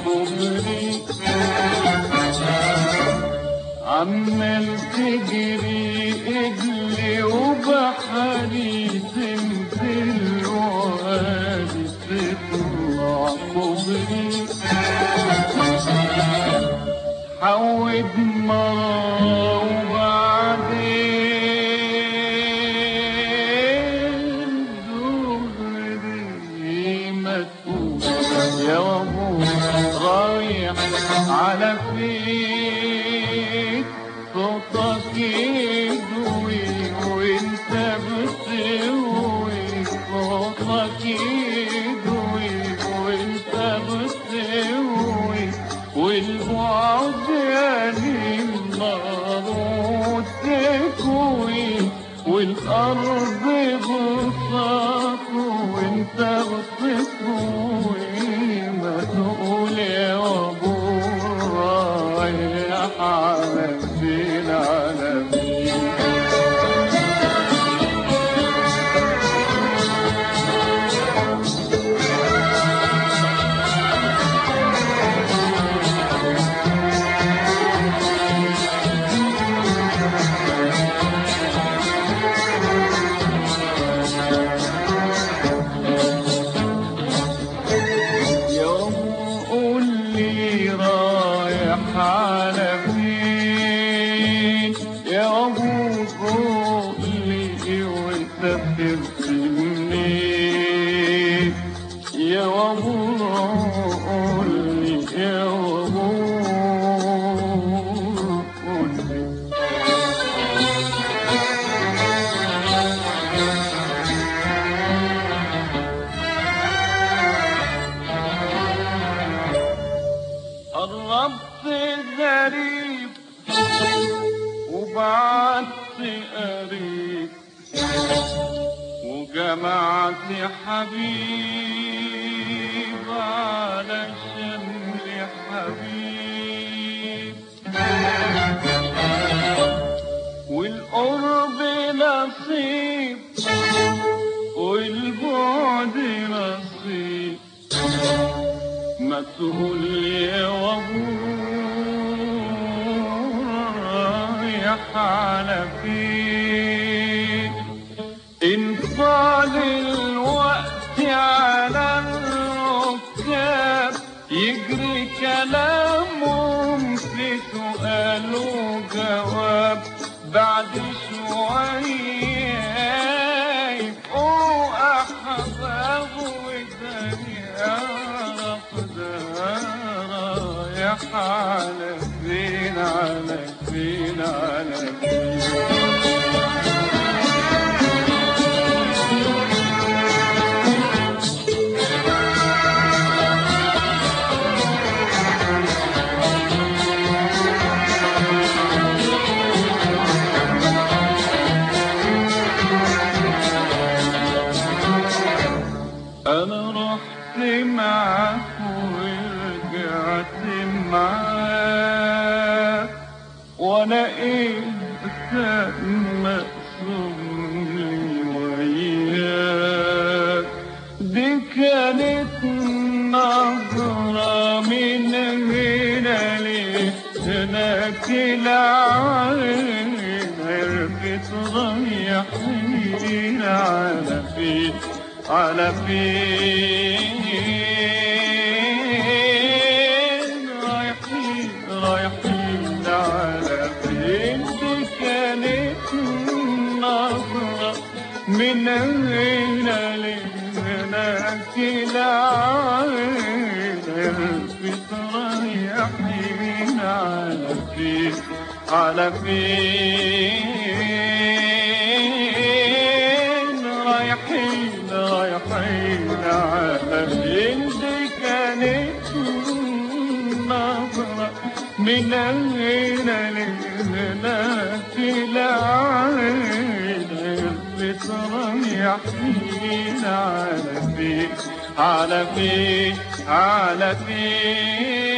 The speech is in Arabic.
صبري عمال تجري اجلي وبحري تنزل وادي تطلع صبري حود مرة وبعدين دغري ما تقول يا وابو رايح على فين صوتك يدوي وانت بتسوي صوتك يدوي وانت بتسوي والبعد يعني النار وتكوي والارض بساط وانت بتسوي ما تقول يا ابو رايح على فين على فين على فين يا ابو قولي وسافرت منين يا ابو قولي يا ابو قولي قربت غريب وبعدت قريب وجمعت حبيب علشان لي حبيب والقرب نصيب والبعد نصيب ما تقول يا وابو رايح على فين إن طال الوقت على الركاب يجري كلامهم في سؤال وجواب بعد شوية يبقوا أحباب ودنيا رايح على فين على فين على فين أنا رحت معاك ورجعت معاك وأنا إيه كان مقسوم لي وياك دي كانت نظرة من هنا لهناك العين عرفت رايحين على فين على فين رايحين على فين دي كانت نظرة من هنا لهناك العين عرفت رايحين على فين على فين رايحين على فين دي كانت نظرة من هنا لهناك العين عرفت رايحين على فين على فين على فين